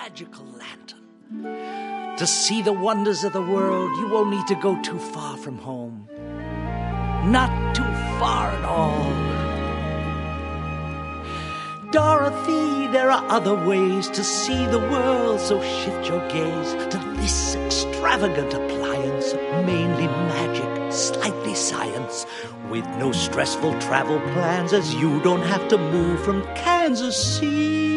magical lantern. To see the wonders of the world, you won't need to go too far from home. Not too far at all. Dorothy, there are other ways to see the world, so shift your gaze to this extravagant appliance, mainly magic, slightly science, with no stressful travel plans, as you don't have to move from Kansas City.